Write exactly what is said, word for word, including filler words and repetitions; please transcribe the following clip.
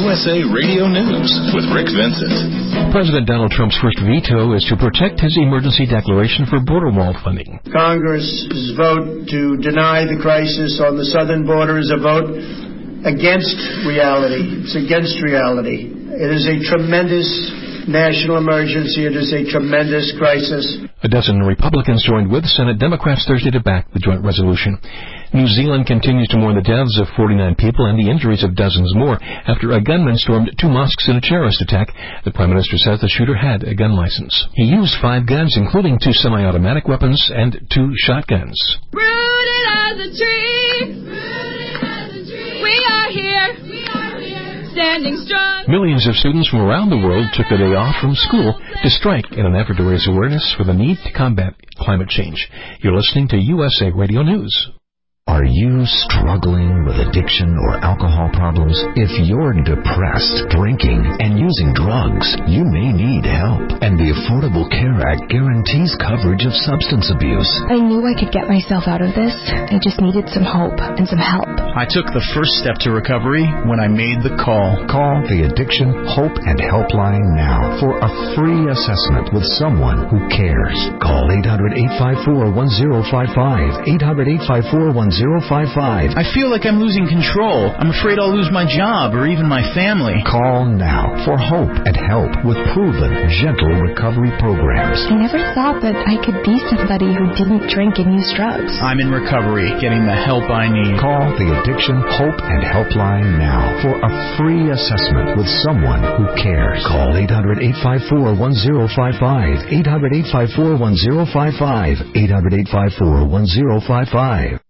U S A Radio News with Rick Vincent. President Donald Trump's first veto is to protect his emergency declaration for border wall funding. Congress's vote to deny the crisis on the southern border is a vote against reality. It's against reality. It is a tremendous national emergency. It is a tremendous crisis. A dozen Republicans joined with Senate Democrats Thursday to back the joint resolution. New Zealand continues to mourn the deaths of forty-nine people and the injuries of dozens more after a gunman stormed two mosques in a terrorist attack. The Prime Minister says the shooter had a gun license. He used five guns, including two semi-automatic weapons and two shotguns. Rooted as a tree. Rooted as a tree. We are here. We are here. Standing strong. Millions of students from around the world took the day off from school to strike in an effort to raise awareness for the need to combat climate change. You're listening to U S A Radio News. Are you struggling with addiction or alcohol problems? If you're depressed, drinking, and using drugs, you may need help. And the Affordable Care Act guarantees coverage of substance abuse. I knew I could get myself out of this. I just needed some hope and some help. I took the first step to recovery when I made the call. Call the Addiction Hope and Helpline now for a free assessment with someone who cares. Call eight hundred, eight five four, one zero five five, eight hundred, eight five four, one zero five five. I feel like I'm losing control. I'm afraid I'll lose my job or even my family. Call now for hope and help with proven, gentle recovery programs. I never thought that I could be somebody who didn't drink and use drugs. I'm in recovery, getting the help I need. Call the Addiction Hope and Helpline now for a free assessment with someone who cares. Call eight hundred, eight five four, one zero five five, eight hundred, eight five four, one zero five five, eight hundred, eight five four, one zero five five.